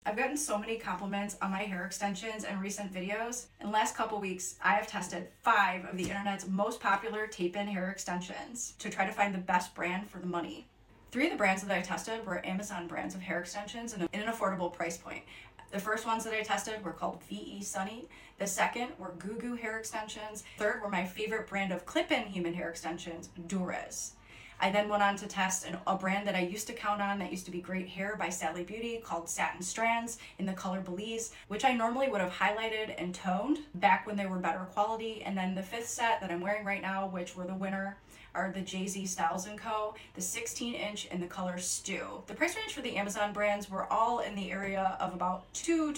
I've gotten so many compliments on my hair extensions and recent videos. In the last couple weeks, I have tested 5 of the internet's most popular tape-in hair extensions to try to find the best brand for the money. 3 of the brands that I tested were Amazon brands of hair extensions in an affordable price point. The first ones that I tested were called VE Sunny. The second were Goo Goo hair extensions. Third were my favorite brand of clip-in human hair extensions, Durez. I then went on to test a brand that I used to count on that used to be great hair by Sally Beauty called Satin Strands in the color Belize, which I normally would have highlighted and toned back when they were better quality. And then the 5th set that I'm wearing right now, which were the winner, are the Jay-Z Styles & Co., the 16-inch in the color Stew. The price range for the Amazon brands were all in the area of about $200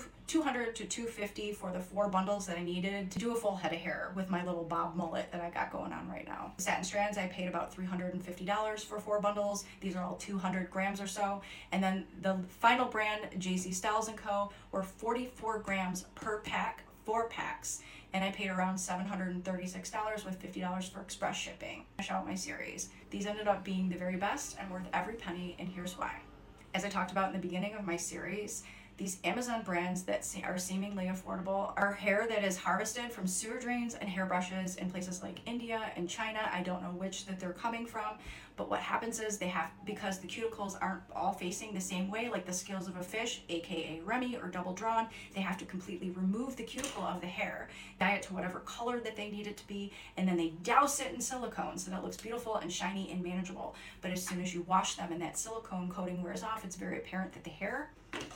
to $250 for the 4 bundles that I needed to do a full head of hair with my little bob mullet that I got going on right now. Satin Strands, I paid about $350 for 4 bundles. These are all 200 grams or so. And then the final brand, Jay-Z Styles & Co., were 44 grams per pack, 4 packs. And I paid around $736 with $50 for express shipping. Finish out my series. These ended up being the very best and worth every penny, and here's why. As I talked about in the beginning of my series, these Amazon brands that are seemingly affordable are hair that is harvested from sewer drains and hairbrushes in places like India and China. I don't know which that they're coming from, but what happens is because the cuticles aren't all facing the same way, like the scales of a fish, aka Remy or double drawn, they have to completely remove the cuticle of the hair, dye it to whatever color that they need it to be, and then they douse it in silicone so that it looks beautiful and shiny and manageable. But as soon as you wash them and that silicone coating wears off, it's very apparent that the hair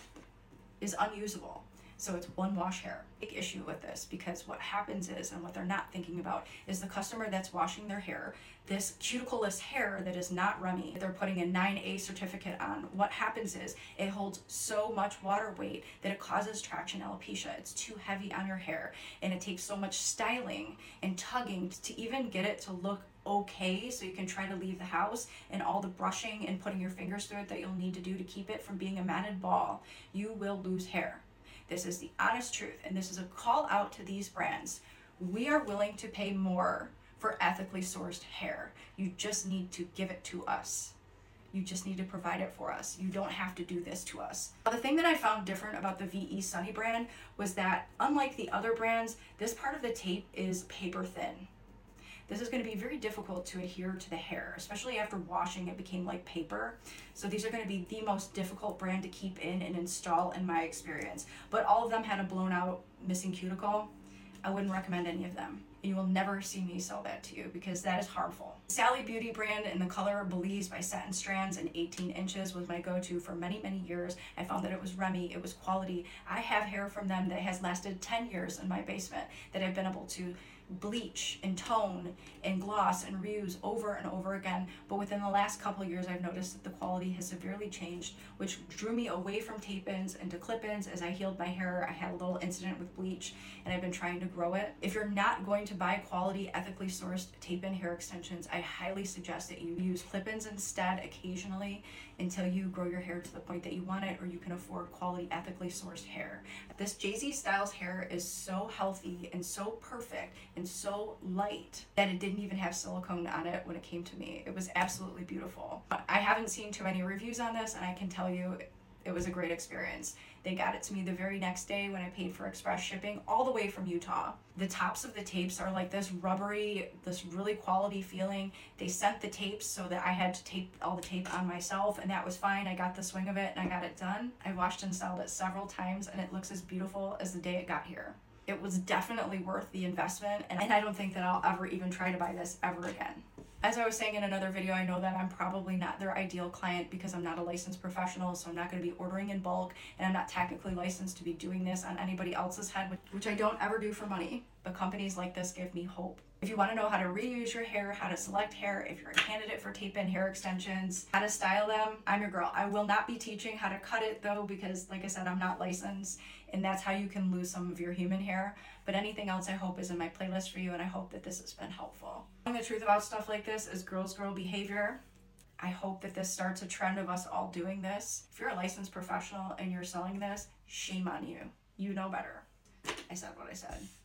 is unusable. So it's one wash hair. Big issue with this, because what happens is, and what they're not thinking about, is the customer that's washing their hair, this cuticle-less hair that is not Remy, they're putting a 9A certificate on. What happens is it holds so much water weight that it causes traction alopecia. It's too heavy on your hair, and it takes so much styling and tugging to even get it to look okay, so you can try to leave the house, and all the brushing and putting your fingers through it that you'll need to do to keep it from being a matted ball. You will lose hair. This is the honest truth, and this is a call out to these brands. We are willing to pay more for ethically sourced hair. You just need to give it to us. You just need to provide it for us. You don't have to do this to us. The thing that I found different about the VE Sunny brand was that, unlike the other brands, this part of the tape is paper thin. This is going to be very difficult to adhere to the hair, especially after washing it became like paper. So these are going to be the most difficult brand to keep in and install in my experience. But all of them had a blown out missing cuticle. I wouldn't recommend any of them. You will never see me sell that to you, because that is harmful. Sally Beauty brand in the color Belize by Satin Strands in 18 inches was my go-to for many, many years. I found that it was Remy, it was quality. I have hair from them that has lasted 10 years in my basement that I've been able to bleach and tone and gloss and reuse over and over again. But within the last couple of years, I've noticed that the quality has severely changed, which drew me away from tape-ins into clip-ins. As I healed my hair, I had a little incident with bleach, and I've been trying to grow it. If you're not going to buy quality, ethically sourced tape-in hair extensions, I highly suggest that you use clip-ins instead occasionally until you grow your hair to the point that you want it, or you can afford quality, ethically sourced hair. This Jay-Z Styles hair is so healthy and so perfect and so light that it didn't even have silicone on it when it came to me. It was absolutely beautiful. I haven't seen too many reviews on this, and I can tell you it was a great experience. They got it to me the very next day when I paid for express shipping all the way from Utah. The tops of the tapes are like this rubbery, this really quality feeling. They sent the tapes so that I had to tape all the tape on myself, and that was fine. I got the swing of it and I got it done. I washed and styled it several times, and it looks as beautiful as the day it got here. It was definitely worth the investment, and I don't think that I'll ever even try to buy this ever again. As I was saying in another video, I know that I'm probably not their ideal client because I'm not a licensed professional, so I'm not going to be ordering in bulk, and I'm not technically licensed to be doing this on anybody else's head, which I don't ever do for money. But companies like this give me hope. If you want to know how to reuse your hair, how to select hair, if you're a candidate for tape-in hair extensions, how to style them, I'm your girl. I will not be teaching how to cut it though, because like I said, I'm not licensed, and that's how you can lose some of your human hair. But anything else I hope is in my playlist for you, and I hope that this has been helpful. The truth about stuff like this is girl behavior. I hope that this starts a trend of us all doing this. If you're a licensed professional and you're selling this, shame on you. You know better. I said what I said.